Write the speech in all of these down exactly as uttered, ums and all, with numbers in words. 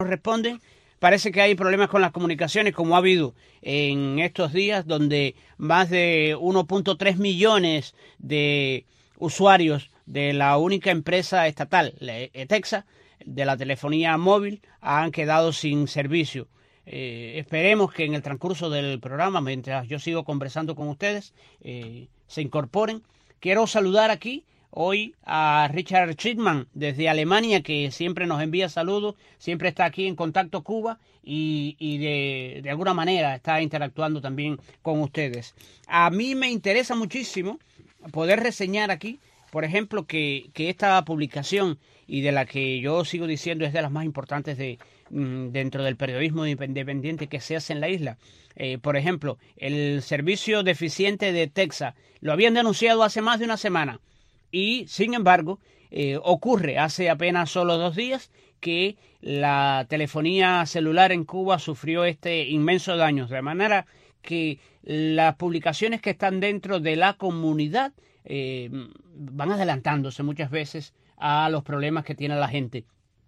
responden. Parece que hay problemas con las comunicaciones, como ha habido en estos días, donde más de uno punto tres millones de usuarios de la única empresa estatal, ETEXA, de la telefonía móvil, han quedado sin servicio. Eh, esperemos que en el transcurso del programa, mientras yo sigo conversando con ustedes, eh, se incorporen. Quiero saludar aquí hoy a Richard Schittman desde Alemania, que siempre nos envía saludos, siempre está aquí en Contacto Cuba y, y de, de alguna manera está interactuando también con ustedes. A mí me interesa muchísimo poder reseñar aquí, por ejemplo, que, que esta publicación, y de la que yo sigo diciendo es de las más importantes de, dentro del periodismo independiente que se hace en la isla. Eh, por ejemplo, el servicio deficiente de Texas lo habían denunciado hace más de una semana. Y, sin embargo, eh, ocurre hace apenas solo dos días que la telefonía celular en Cuba sufrió este inmenso daño. De manera que las publicaciones que están dentro de la comunidad eh, van adelantándose muchas veces a los problemas que tiene la gente.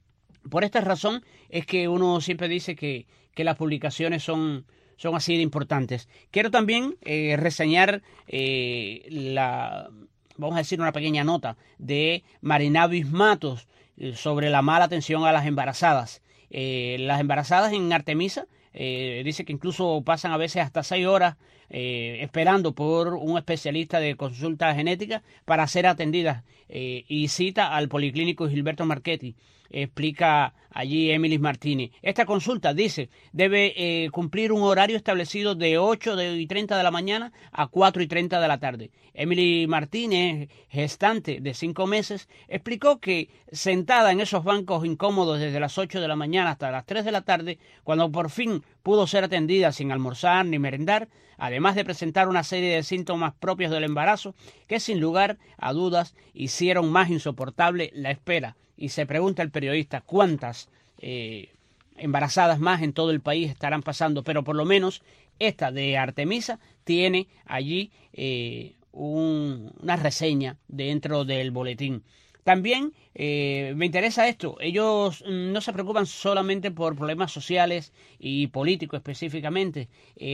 Por esta razón es que uno siempre dice que, que las publicaciones son, son así de importantes. Quiero también eh, reseñar eh, la... vamos a decir una pequeña nota de Marinavis Matos eh, sobre la mala atención a las embarazadas. Eh, las embarazadas en Artemisa eh, dice que incluso pasan a veces hasta seis horas eh, esperando por un especialista de consulta genética para ser atendidas eh, y cita al Policlínico Gilberto Marchetti. Explica allí Emily Martínez. Esta consulta, dice, debe eh, cumplir un horario establecido de ocho y treinta de la mañana a cuatro y treinta de la tarde. Emily Martínez, gestante de cinco meses, explicó que sentada en esos bancos incómodos desde las ocho de la mañana hasta las tres de la tarde, cuando por fin pudo ser atendida sin almorzar ni merendar, además de presentar una serie de síntomas propios del embarazo, que sin lugar a dudas hicieron más insoportable la espera. Y se pregunta el periodista cuántas eh, embarazadas más en todo el país estarán pasando, pero por lo menos esta de Artemisa tiene allí eh, un, una reseña dentro del boletín. También eh, me interesa esto, ellos no se preocupan solamente por problemas sociales y políticos específicamente,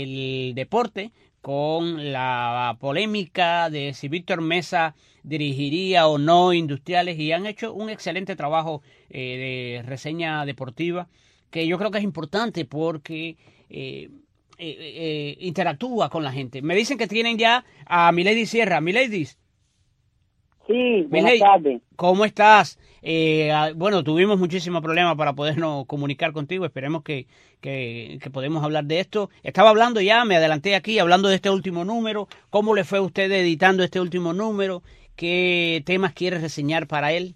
el deporte, con la polémica de si Víctor Mesa dirigiría o no Industriales, y han hecho un excelente trabajo eh, de reseña deportiva, que yo creo que es importante porque eh, eh, eh, interactúa con la gente. Me dicen que tienen ya a Milady Sierra. Milady. Sí, buenas tardes. ¿Cómo estás? Eh, bueno, tuvimos muchísimos problemas para podernos comunicar contigo. Esperemos que, que, que podemos hablar de esto. Estaba hablando ya, me adelanté aquí, hablando de este último número. ¿Cómo le fue a usted editando este último número? ¿Qué temas quiere reseñar para él?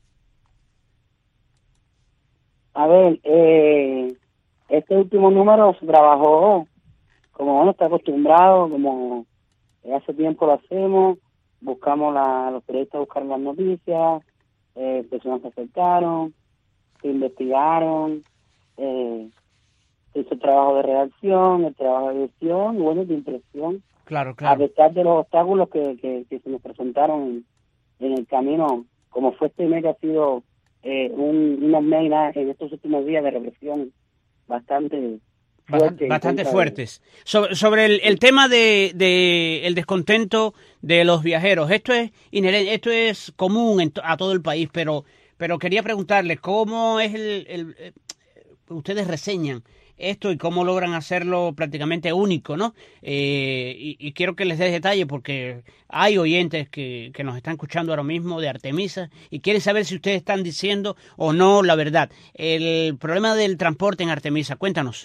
A ver, eh, este último número se trabajó como uno está acostumbrado, como hace tiempo lo hacemos. Buscamos la, los periodistas buscaron las noticias, eh, personas se acercaron, se investigaron, eh, hizo el trabajo de redacción, el trabajo de edición y bueno, de impresión. Claro, claro. A pesar de los obstáculos que, que, que se nos presentaron en, en el camino, como fue este mes que ha sido eh, un, unos meses en estos últimos días de represión bastante... Bastante, bastante fuertes. De... Sobre, sobre el, el tema de, de el descontento de los viajeros, esto es inherente, esto es común en to, a todo el país, pero pero quería preguntarle cómo es el, el, el ustedes reseñan esto y cómo logran hacerlo prácticamente único, ¿no? Eh, y, y quiero que les dé detalle porque hay oyentes que, que nos están escuchando ahora mismo de Artemisa y quieren saber si ustedes están diciendo o no la verdad. El problema del transporte en Artemisa, cuéntanos.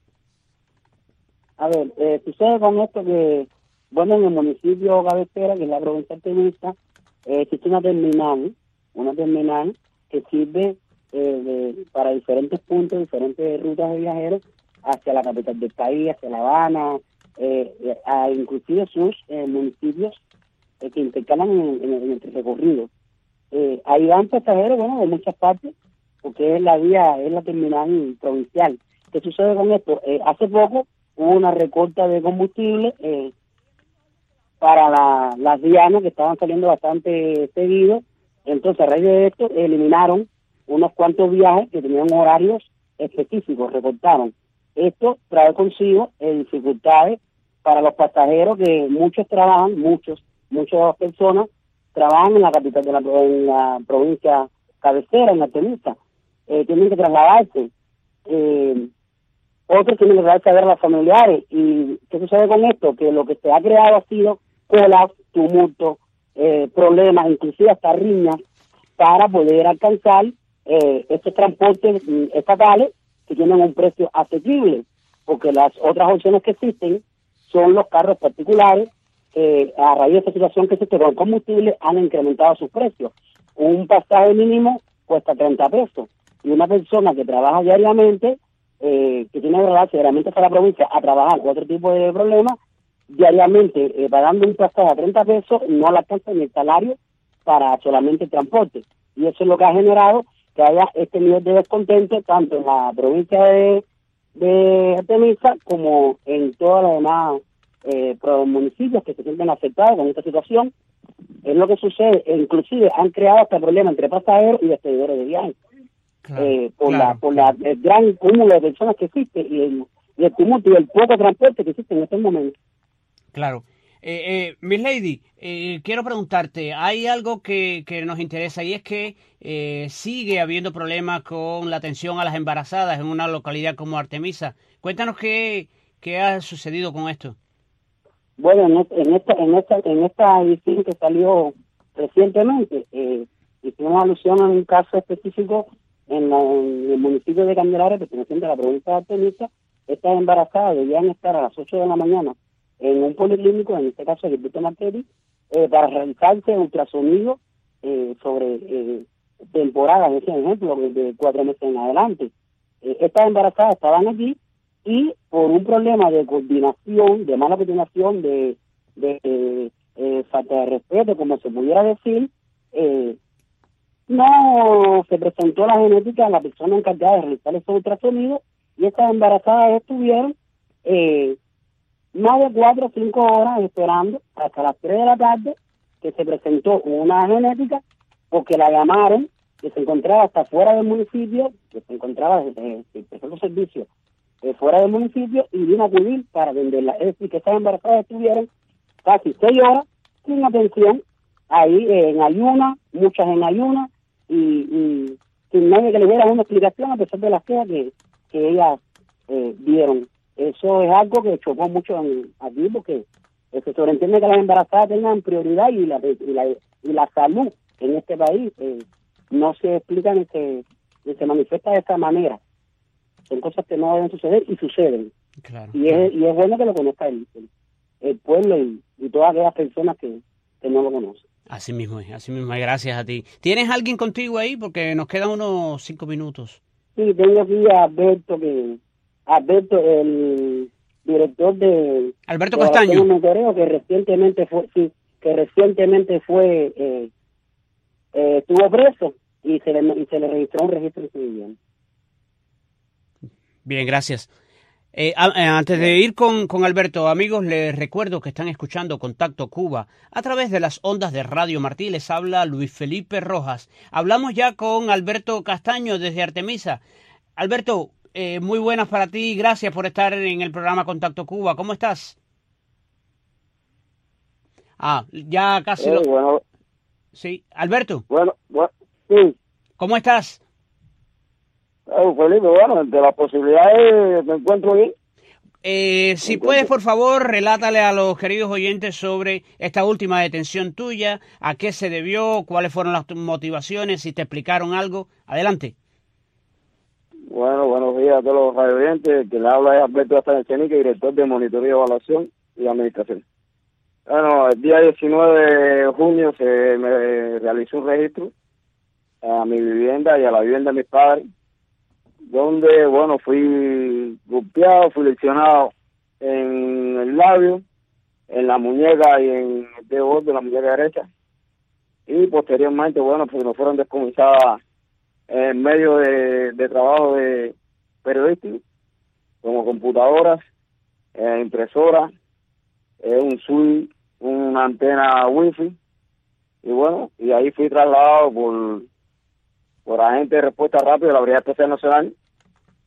A ver, eh, sucede con esto que, bueno, en el municipio cabecera, que es la provincia de Artemisa, eh, existe una terminal, una terminal que sirve eh, de, para diferentes puntos, diferentes rutas de viajeros hacia la capital del país, hacia La Habana, eh, a inclusive sus eh, municipios eh, que intercalan en, en, en el recorrido. Eh, ahí van pasajeros, bueno, de muchas partes, porque es la vía, es la terminal provincial. ¿Qué sucede con esto? Eh, hace poco hubo una recorta de combustible eh, para la, las dianas que estaban saliendo bastante seguido. Entonces, a raíz de esto, eliminaron unos cuantos viajes que tenían horarios específicos reportaron. Esto trae consigo eh, dificultades para los pasajeros que muchos trabajan, muchos, muchas personas trabajan en la capital de la, en la provincia cabecera, en Artemisa. Eh, tienen que trasladarse. Eh, otros tienen que trasladarse a ver a los familiares. ¿Y qué sucede con esto? Que lo que se ha creado ha sido colas, tumultos, eh, problemas, inclusive hasta riñas, para poder alcanzar eh, estos transportes mm, estatales que tienen un precio asequible, porque las otras opciones que existen son los carros particulares, que a raíz de esta situación que existe con el combustible han incrementado sus precios. Un pasaje mínimo cuesta treinta pesos, y una persona que trabaja diariamente, eh, que tiene que trasladarse diariamente hasta la provincia a trabajar con otro tipo de problemas, diariamente eh, pagando un pasaje a treinta pesos, no le alcanza ni el salario para solamente el transporte. Y eso es lo que ha generado que haya este nivel de descontento tanto en la provincia de, de Artemisa como en todos los demás eh, municipios que se sienten afectados con esta situación. Es lo que sucede, e inclusive han creado este problema entre pasajeros y despedidores de viajes. Claro, eh, por claro, la por claro. la el gran cúmulo de personas que existe y el, y el tumulto y el poco transporte que existe en estos momentos. Claro. Eh, eh, Miss Lady, eh, quiero preguntarte, hay algo que, que nos interesa y es que eh, sigue habiendo problemas con la atención a las embarazadas en una localidad como Artemisa. Cuéntanos qué, qué ha sucedido con esto. Bueno, en, en esta en esta en esta edición que salió recientemente, eh, hicimos alusión a un caso específico en, la, en el municipio de Candelaria, perteneciente a la provincia de Artemisa. Estas embarazadas debían estar a las ocho de la mañana en un policlínico, en este caso el Gilberto Martelli, eh, para realizarse ultrasonido eh, sobre eh, temporadas, ese ejemplo, de cuatro meses en adelante. Eh, estas embarazadas estaban allí y por un problema de coordinación, de mala coordinación, de, de eh, eh, falta de respeto, como se pudiera decir, eh, no se presentó la genética a la persona encargada de realizar esos ultrasonidos y estas embarazadas estuvieron eh, más de cuatro o cinco horas esperando hasta las tres de la tarde que se presentó una genética, porque la llamaron, que se encontraba hasta fuera del municipio, que se encontraba eh, prestando servicio eh, fuera del municipio, y vino a acudir para venderla. Es decir, que estas embarazadas estuvieron casi seis horas sin atención, ahí eh, en ayuna, muchas en ayuna, y, y sin nadie que le diera una explicación a pesar de las quejas que, que ellas eh, dieron. Eso es algo que chocó mucho en, aquí, porque se sobreentiende que las embarazadas tengan prioridad y la y la, y la salud en este país eh, no se explica ni se, ni se manifiesta de esta manera. Son cosas que no deben suceder y suceden. Claro, y, claro. Es, y es bueno que lo conozca el, el, el pueblo y, y todas aquellas personas que, que no lo conocen. Así mismo es, así mismo es, gracias a ti. ¿Tienes alguien contigo ahí? Porque nos quedan unos cinco minutos. Sí, tengo aquí a Alberto, que Alberto, el director de Alberto de Castaño, Monitoreo, que recientemente fue, sí, que recientemente fue, eh, eh, estuvo preso y se le y se le registró un registro civil. Bien, gracias. Eh, antes de ir con, con Alberto, amigos, les recuerdo que están escuchando Contacto Cuba a través de las ondas de Radio Martí. Les habla Luis Felipe Rojas. Hablamos ya con Alberto Castaño desde Artemisa. Alberto, eh, muy buenas para ti. Gracias por estar en el programa Contacto Cuba. ¿Cómo estás? Ah, ya casi Eh, lo... bueno, Sí, Alberto. bueno, bueno, sí. ¿Cómo estás? Eh, Felipe, bueno, de las posibilidades me encuentro bien. Eh, si puedes, por favor, relátale a los queridos oyentes sobre esta última detención tuya, a qué se debió, cuáles fueron las motivaciones, si te explicaron algo. Adelante. Bueno, buenos días a todos los radio oyentes. Que le habla es Alberto Castaño, director de Monitoreo, Evaluación y Administración. Bueno, el día diecinueve de junio se me realizó un registro a mi vivienda y a la vivienda de mis padres, donde, bueno, fui golpeado, fui lesionado en el labio, en la muñeca y en el dedo gordo de la muñeca derecha. Y posteriormente, bueno, pues nos fueron descomisadas en medio de, de trabajo de periodístico, como computadoras, eh, impresoras, eh, un switch, una antena wifi, y bueno, y ahí fui trasladado por por agente de respuesta rápida de la Brigada Especial Nacional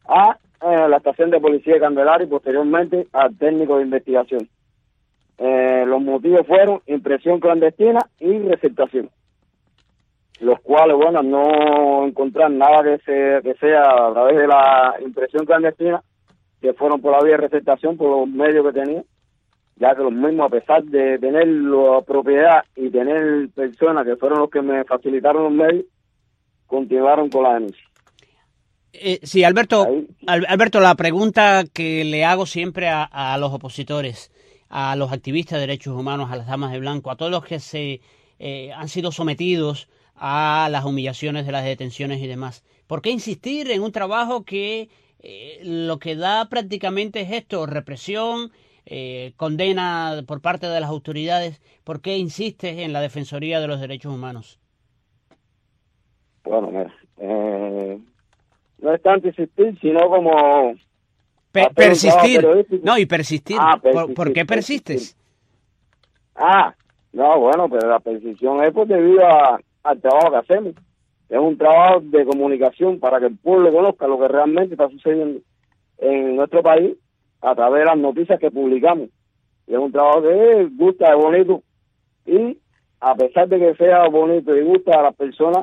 a eh, la estación de policía de Candelaria y posteriormente al técnico de investigación. Eh, los motivos fueron impresión clandestina y receptación, los cuales, bueno, no encontrar nada que, se, que sea a través de la impresión clandestina, que fueron por la vía de receptación, por los medios que tenían, ya que los mismos, a pesar de tener la propiedad y tener personas que fueron los que me facilitaron los medios, continuaron con la denuncia. Eh, sí, Alberto, Al, Alberto, la pregunta que le hago siempre a, a los opositores, a los activistas de derechos humanos, a las damas de blanco, a todos los que se eh, han sido sometidos a las humillaciones de las detenciones y demás, ¿por qué insistir en un trabajo que eh, lo que da prácticamente es esto, represión, eh, condena por parte de las autoridades? ¿Por qué insistes en la Defensoría de los Derechos Humanos? Bueno, mira, eh, no es tanto insistir, sino como... Pe persistir. No, y persistir. Ah, persistir. ¿Por, ¿Por qué persistes? Persistir. Ah, no, bueno, pero la persistición es pues debido a, al trabajo que hacemos. Es un trabajo de comunicación para que el pueblo conozca lo que realmente está sucediendo en nuestro país a través de las noticias que publicamos. Y es un trabajo que gusta, es bonito. Y a pesar de que sea bonito y gusta a las personas,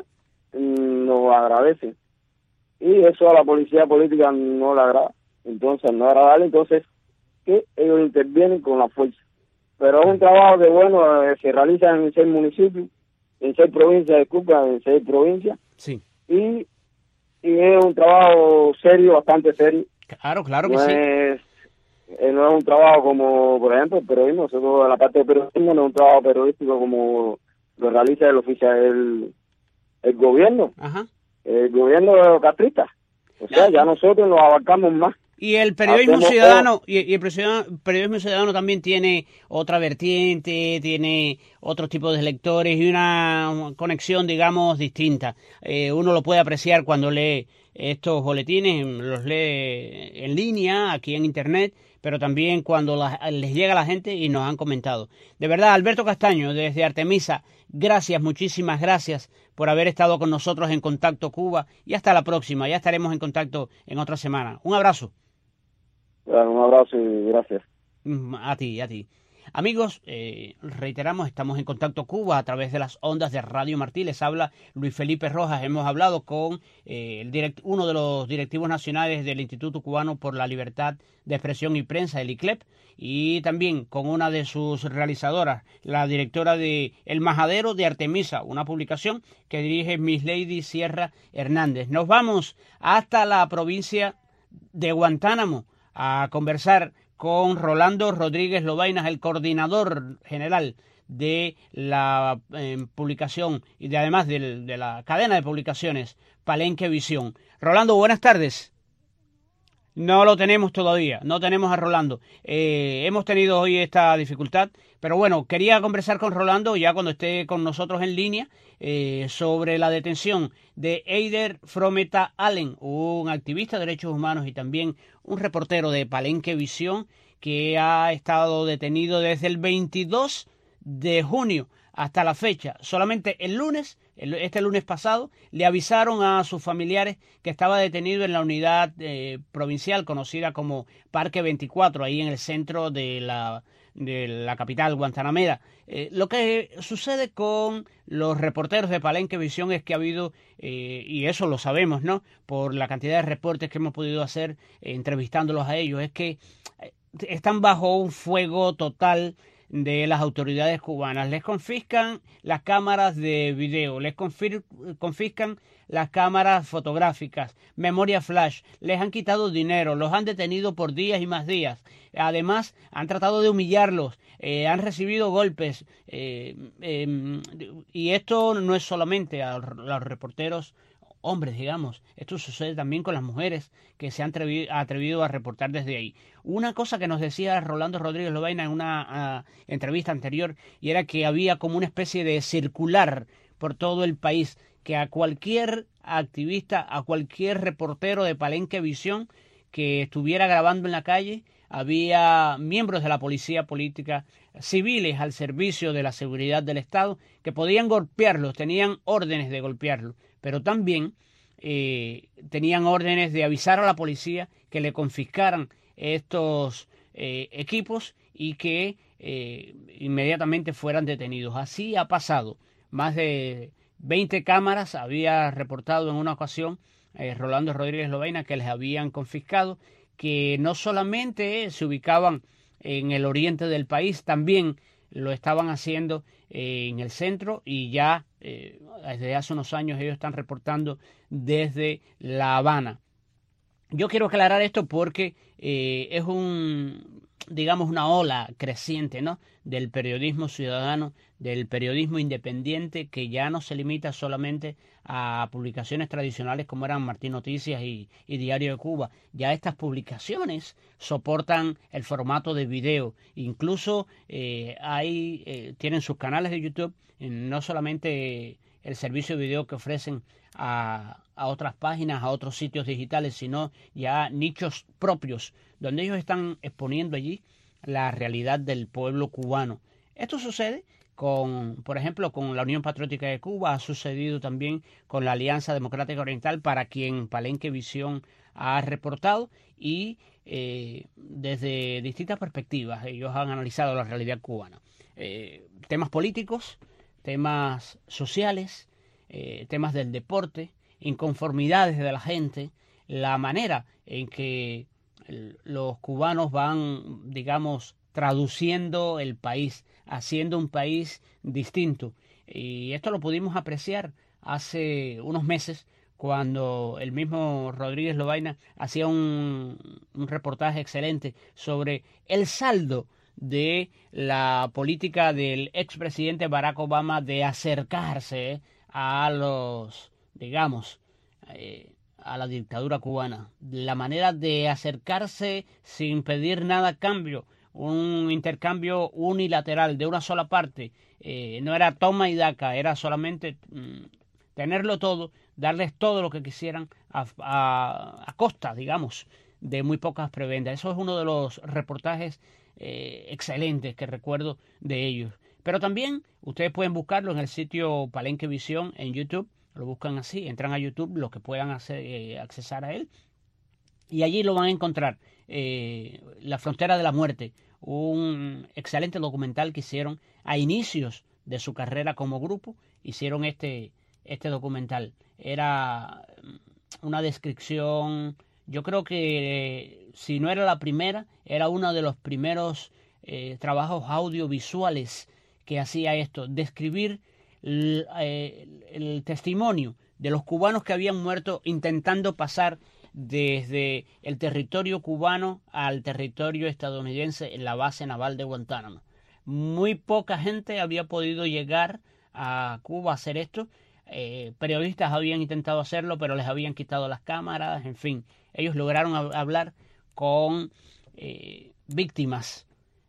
nos agradecen. Y eso a la policía política no le agrada. Entonces, no agradable, entonces, que ellos intervienen con la fuerza. Pero es un trabajo que, bueno, eh, se realiza en seis municipios, en seis provincias, disculpa, en seis provincias. Sí. Y, y es un trabajo serio, bastante serio. Claro, claro que no sí. Es, eh, no es un trabajo como, por ejemplo, el periodismo. Nosotros, la parte de periodismo no es un trabajo periodístico como lo realiza el oficial, el, el gobierno. Ajá. El gobierno castrista. O sea, ya nosotros nos abarcamos más. Y el periodismo Hacemos ciudadano y, y el periodismo ciudadano también tiene otra vertiente, tiene otro tipo de lectores y una conexión, digamos, distinta. Eh, uno lo puede apreciar cuando lee estos boletines, los lee en línea, aquí en internet, pero también cuando la, les llega a la gente y nos han comentado. De verdad, Alberto Castaño, desde Artemisa, gracias, muchísimas gracias por haber estado con nosotros en Contacto Cuba y hasta la próxima. Ya estaremos en contacto en otra semana. Un abrazo. Bueno, un abrazo y gracias. A ti, a ti. Amigos, eh, reiteramos, estamos en Contacto Cuba a través de las ondas de Radio Martí. Les habla Luis Felipe Rojas. Hemos hablado con eh, el direct, uno de los directivos nacionales del Instituto Cubano por la Libertad de Expresión y Prensa, el I C L E P, y también con una de sus realizadoras, la directora de El Majadero de Artemisa, una publicación que dirige Miss Lady Sierra Hernández. Nos vamos hasta la provincia de Guantánamo a conversar con Rolando Rodríguez Lovainas, el coordinador general de la eh, publicación y de además de, de la cadena de publicaciones Palenque Visión. Rolando, buenas tardes. No lo tenemos todavía, no tenemos a Rolando. Eh, hemos tenido hoy esta dificultad, pero bueno, quería conversar con Rolando ya cuando esté con nosotros en línea eh, sobre la detención de Eider Frometa Allen, un activista de derechos humanos y también un reportero de Palenque Visión que ha estado detenido desde el veintidós de junio hasta la fecha. Solamente el lunes, este lunes pasado, le avisaron a sus familiares que estaba detenido en la unidad eh, provincial conocida como Parque veinticuatro, ahí en el centro de la, de la capital guantanamera. Eh, lo que sucede con los reporteros de Palenque Visión es que ha habido, eh, y eso lo sabemos, ¿no?, por la cantidad de reportes que hemos podido hacer eh, entrevistándolos a ellos, es que eh, están bajo un fuego total de las autoridades cubanas. Les confiscan las cámaras de video, les confiscan las cámaras fotográficas, memoria flash, les han quitado dinero, los han detenido por días y más días. Además, han tratado de humillarlos, eh, han recibido golpes, eh, eh, y esto no es solamente a los reporteros hombres, digamos, esto sucede también con las mujeres que se han atrevido, atrevido a reportar desde ahí. Una cosa que nos decía Rolando Rodríguez Lovaina en una uh, entrevista anterior, y era que había como una especie de circular por todo el país, que a cualquier activista, a cualquier reportero de Palenque Visión que estuviera grabando en la calle, había miembros de la policía política, civiles al servicio de la seguridad del Estado, que podían golpearlos, tenían órdenes de golpearlos, pero también eh, tenían órdenes de avisar a la policía que le confiscaran estos eh, equipos y que eh, inmediatamente fueran detenidos. Así ha pasado. Más de veinte cámaras había reportado en una ocasión eh, Rolando Rodríguez Lobaina que les habían confiscado, que no solamente se ubicaban en el oriente del país, también lo estaban haciendo eh, en el centro, y ya eh, desde hace unos años ellos están reportando desde La Habana. Yo quiero aclarar esto porque eh, es un, digamos, una ola creciente, ¿no?, del periodismo ciudadano, del periodismo independiente, que ya no se limita solamente a publicaciones tradicionales como eran Martín Noticias y, y Diario de Cuba. Ya estas publicaciones soportan el formato de video. Incluso eh, hay, eh, tienen sus canales de YouTube, eh, no solamente el servicio de video que ofrecen a, a otras páginas, a otros sitios digitales, sino ya nichos propios, donde ellos están exponiendo allí la realidad del pueblo cubano. Esto sucede con, por ejemplo, con la Unión Patriótica de Cuba, ha sucedido también con la Alianza Democrática Oriental, para quien Palenque Visión ha reportado, y eh, desde distintas perspectivas ellos han analizado la realidad cubana. Eh, temas políticos, temas sociales, eh, temas del deporte, inconformidades de la gente, la manera en que los cubanos van, digamos, traduciendo el país, haciendo un país distinto. Y esto lo pudimos apreciar hace unos meses, cuando el mismo Rodríguez Lobaina hacía un, un reportaje excelente sobre el saldo de la política del expresidente Barack Obama de acercarse a los, digamos, eh, a la dictadura cubana. La manera de acercarse sin pedir nada a cambio, un intercambio unilateral de una sola parte, eh, no era toma y daca, era solamente mm, tenerlo todo, darles todo lo que quisieran a, a, a costa, digamos, de muy pocas prebendas. Eso es uno de los reportajes eh, excelentes que recuerdo de ellos. Pero también ustedes pueden buscarlo en el sitio Palenque Visión en YouTube. Lo buscan así, entran a YouTube, los que puedan hacer, eh, accesar a él, y allí lo van a encontrar. eh, La Frontera de la Muerte, un excelente documental que hicieron a inicios de su carrera como grupo. Hicieron este, este documental. Era una descripción, yo creo que eh, si no era la primera, era uno de los primeros eh, trabajos audiovisuales que hacía esto, describir El, el testimonio de los cubanos que habían muerto intentando pasar desde el territorio cubano al territorio estadounidense en la base naval de Guantánamo. Muy poca gente había podido llegar a Cuba a hacer esto. Eh, periodistas habían intentado hacerlo, pero les habían quitado las cámaras. En fin, ellos lograron hablar con eh, víctimas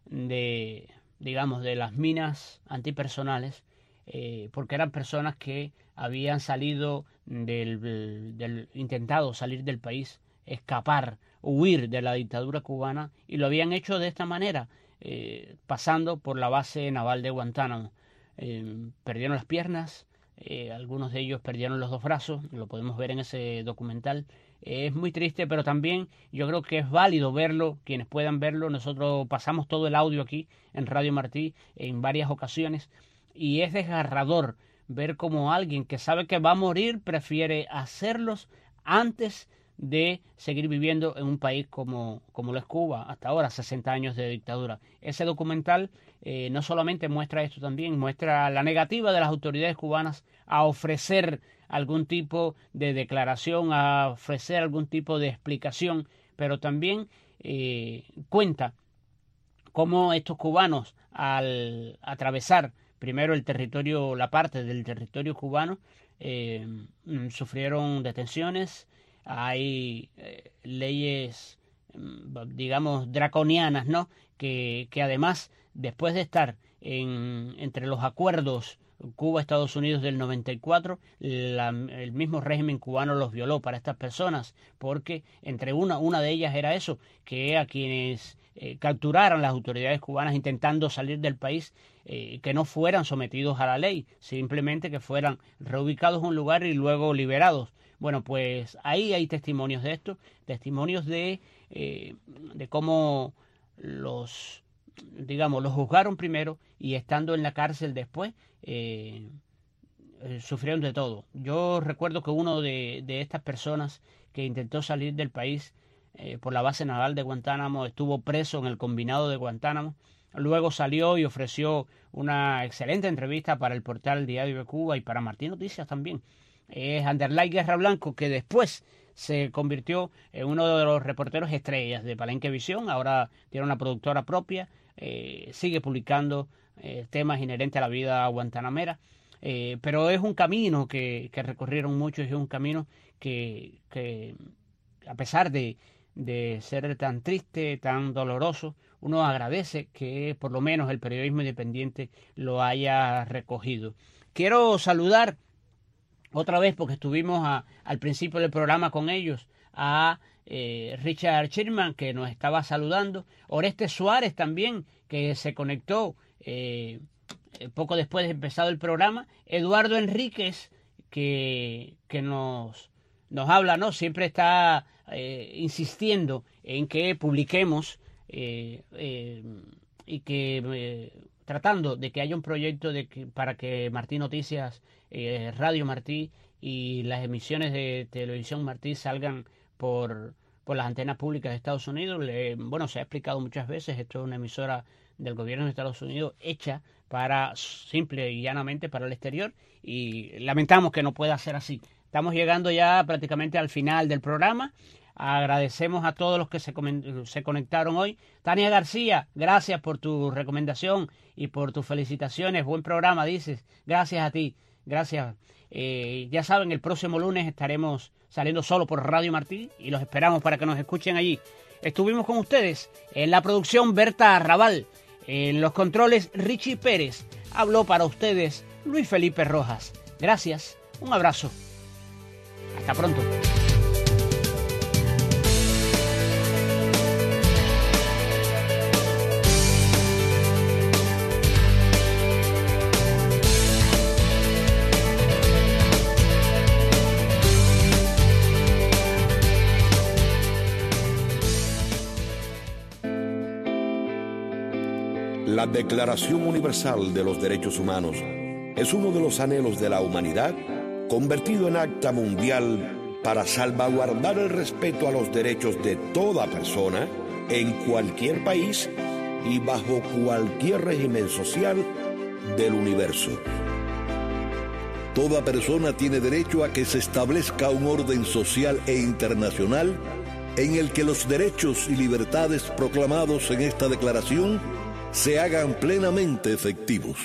de, digamos, de las minas antipersonales, Eh, porque eran personas que habían salido del, del intentado salir del país, escapar, huir de la dictadura cubana, y lo habían hecho de esta manera, eh, pasando por la base naval de Guantánamo. Eh, perdieron las piernas, eh, algunos de ellos perdieron los dos brazos, lo podemos ver en ese documental. Eh, es muy triste, pero también yo creo que es válido verlo, quienes puedan verlo. Nosotros pasamos todo el audio aquí en Radio Martí en varias ocasiones, y es desgarrador ver cómo alguien que sabe que va a morir prefiere hacerlos antes de seguir viviendo en un país como, como lo es Cuba, hasta ahora, sesenta años de dictadura. Ese documental eh, no solamente muestra esto, también muestra la negativa de las autoridades cubanas a ofrecer algún tipo de declaración, a ofrecer algún tipo de explicación, pero también eh, cuenta cómo estos cubanos, al atravesar primero el territorio, la parte del territorio cubano, eh, sufrieron detenciones. Hay eh, leyes, digamos, draconianas, ¿no?, que, que además, después de estar en, entre los acuerdos Cuba-Estados Unidos del noventa y cuatro, la, el mismo régimen cubano los violó para estas personas, porque entre una, una de ellas era eso, que a quienes eh, capturaran las autoridades cubanas intentando salir del país, eh, que no fueran sometidos a la ley, simplemente que fueran reubicados en un lugar y luego liberados. Bueno, pues ahí hay testimonios de esto, testimonios de, eh, de cómo los, digamos, los juzgaron primero y estando en la cárcel después, eh, eh, sufrieron de todo. Yo recuerdo que uno de, de estas personas que intentó salir del país eh, por la base naval de Guantánamo estuvo preso en el combinado de Guantánamo. Luego salió y ofreció una excelente entrevista para el portal Diario de Cuba y para Martín Noticias también. Es Anderlay Guerra Blanco, que después se convirtió en uno de los reporteros estrellas de Palenque Visión. Ahora tiene una productora propia, eh, sigue publicando eh, temas inherentes a la vida guantanamera. Eh, pero es un camino que, que recorrieron muchos y es un camino que, que a pesar de, de ser tan triste, tan doloroso, uno agradece que por lo menos el periodismo independiente lo haya recogido. Quiero saludar otra vez, porque estuvimos a, al principio del programa con ellos, a eh, Richard Sherman, que nos estaba saludando, Oreste Suárez también, que se conectó eh, poco después de empezado el programa, Eduardo Enríquez, que, que nos, nos habla, ¿no? Siempre está eh, insistiendo en que publiquemos eh, eh, y que eh, tratando de que haya un proyecto de que, para que Martí Noticias, eh, Radio Martí y las emisiones de Televisión Martí salgan por, por las antenas públicas de Estados Unidos. Le, bueno, se ha explicado muchas veces, esto es una emisora del gobierno de Estados Unidos hecha para, simple y llanamente, para el exterior, y lamentamos que no pueda ser así. Estamos llegando ya prácticamente al final del programa. Agradecemos a todos los que se, se conectaron hoy. Tania García, gracias por tu recomendación y por tus felicitaciones. Buen programa, dices. Gracias a ti. Gracias. Eh, ya saben, el próximo lunes estaremos saliendo solo por Radio Martí y los esperamos para que nos escuchen allí. Estuvimos con ustedes en la producción Berta Arrabal, en los controles Richie Pérez. Habló para ustedes Luis Felipe Rojas. Gracias. Un abrazo. Hasta pronto. La Declaración Universal de los Derechos Humanos es uno de los anhelos de la humanidad convertido en acta mundial para salvaguardar el respeto a los derechos de toda persona en cualquier país y bajo cualquier régimen social del universo. Toda persona tiene derecho a que se establezca un orden social e internacional en el que los derechos y libertades proclamados en esta declaración se hagan plenamente efectivos.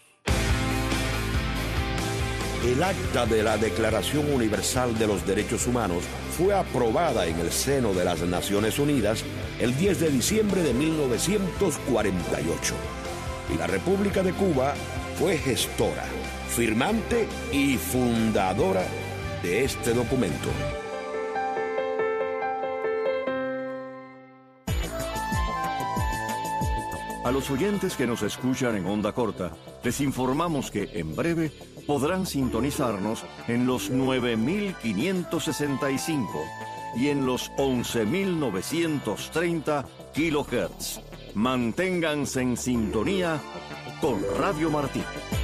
El acta de la Declaración Universal de los Derechos Humanos fue aprobada en el seno de las Naciones Unidas el diez de diciembre de mil novecientos cuarenta y ocho. Y la República de Cuba fue gestora, firmante y fundadora de este documento. A los oyentes que nos escuchan en onda corta, les informamos que en breve podrán sintonizarnos en los nueve mil quinientos sesenta y cinco y en los once mil novecientos treinta kilohertz. Manténganse en sintonía con Radio Martí.